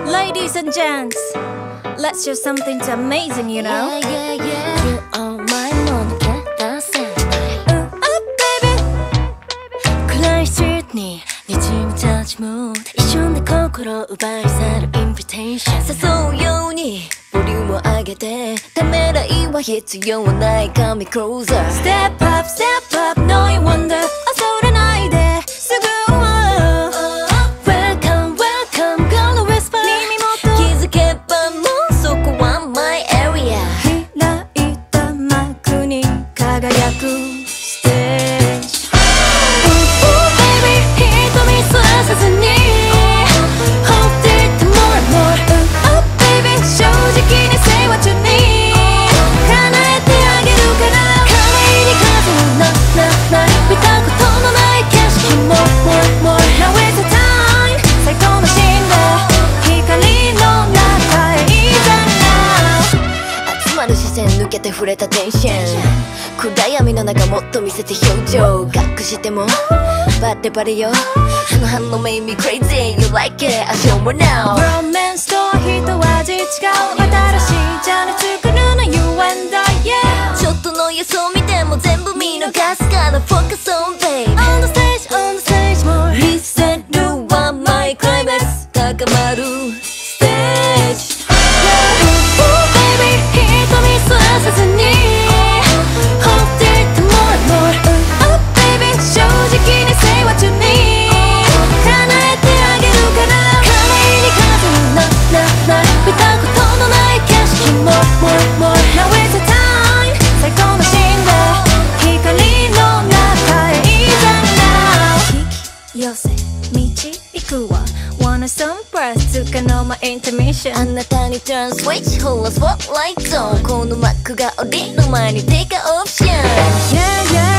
Ladies and gents, let's do something so amazing, you know? Yeah, yeah, yeah. You are my Monica, that's it. Oh, baby. 暗いストリートに滲むタッチモード、一瞬で心奪い去るインビテーション。誘うようにボリュームを上げて、ためらいは必要ない Come closer. Step up, no you wonder. 恐れないですぐ Welcome, welcome, gonna whisper. 耳元気づけばもうそこは my area. 開いた幕に輝くステージ。Oh baby, 瞳そらさずに Hold it more and more. Oh baby, 正直に say what you need. 叶えてあげるから壁に風はない見たことのない景色 More Now is the time 最高のシーンで光の中へいざ Now 集まる視線抜けて触れたテンション、暗闇の中もっと見せて表情、隠してもバッテバレよ、あの反応 made me crazy. You like it? I show more now. ロマンスと一味違う新しいジャンル作るの You and I yeah ちょっとの予想見ても全部見逃すから Focus on babe. On the stage more Listen to what my climax 高まるステージ。 Oh baby 瞳そらさずに Hold it more and more Oh baby 正直に say what you need 叶えてあげるから壁に風はない見たことのない景色 More Now is the time 最高のシーンで光の中へいざ Now 引き寄せ導くわ Wanna some breath つかの間インタミッションあなたに turn switch ほらスポットライト、この幕が降りる前に take a option. Yeah yeah